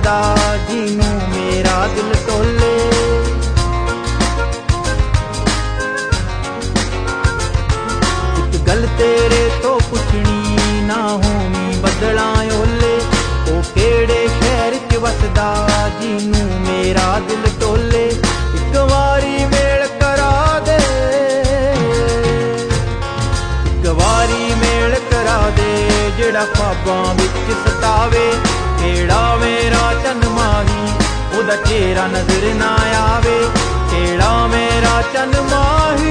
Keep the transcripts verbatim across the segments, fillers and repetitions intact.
वसदा जिनू मेरा दिल टोले। एक गल तेरे तो पुछनी ना होनी बदला ओले, ओ केड़े शहर च वसदा जिनू मेरा दिल टोले। एक वारी मेल करा दे, एक वारी मेल करा दे जेड़ा ख्वाबां विच सतावे। केड़ा मेरा चन माही ओदा चेहरा नजर ना आवे, केड़ा मेरा चन माही।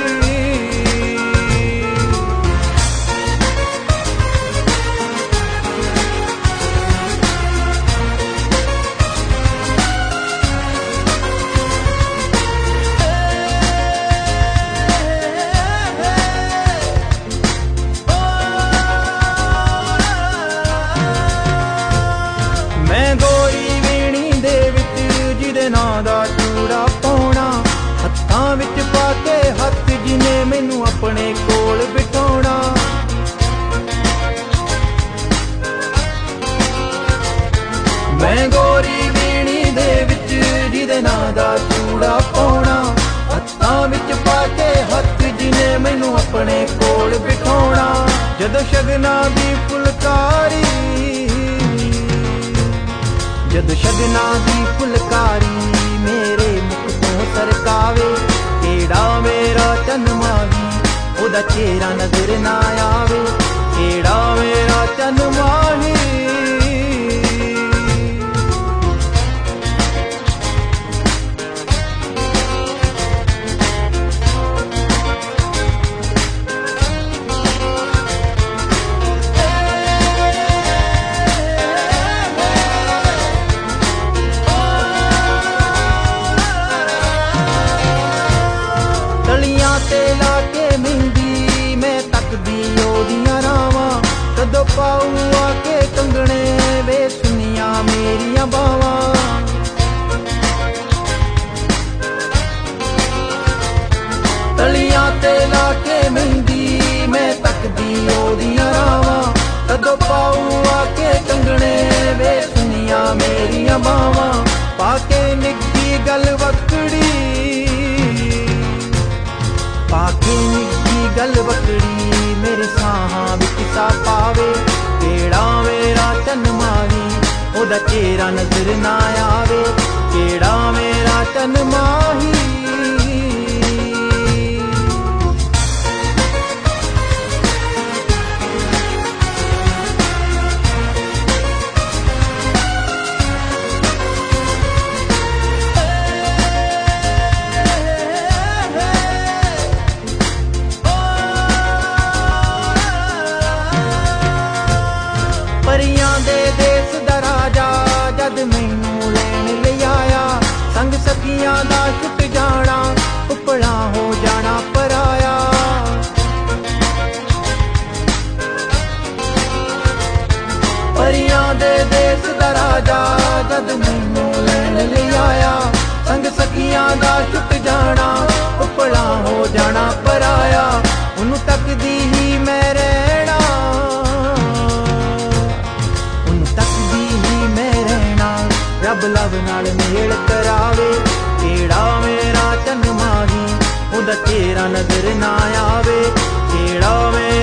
मैं गोरी वीणी दे विच जिदे नां दा चूड़ा पाउणा, हत्थां विच पा के हत्थ जिने मैनू अपने कोल बिठाउणा। मैं गोरी वीणी दे विच जिदे नां दा चूड़ा पाउणा, हत्थां विच पा के हत्थ जिने मैनू अपने कोल बिठाउणा। जदों शगना दी फुलकारी, जदों शगना दी फुलकारी मेरे मुख तो सरकावे। केड़ा मेरा चन माही ओदा चेहरा नजर ना आवे, केड़ा मेरा चन माही। तलियां ते लाके मेहंदी मैं तकदी ओदियां रावां, कदों पाऊ आके कंगने वे सुनिया मेरियां बावां। तलियां ते लाके मेहंदी मैं तकदी ओदियां रावां, कदों पाऊ आके कंगने वे सुनिया मेरियां बावां। पाके निक्की गल वकड़ी, पाके निक्की गल वकड़ी मेरे साहां विच सा पावे। केड़ा मेरा चन माही ओदा चेहरा नजर ना आवे, केड़ा मेरा चन माही। परियां दे देस दा राजा जद मैनू लैण ले आया, संग सखियां दा छुट जाना उपला हो जाना पराया। परियां दे देस दा राजा जद मैनू लैण ले आया, संग सखियां दा छुट जाना उपला हो जाना पराया। उन्नू तकदी ही मैं रहना, रब लव नाल मेल करावे। केड़ा मेरा चन माही ओदा चेहरा नजर ना आवे, केड़ा मेरा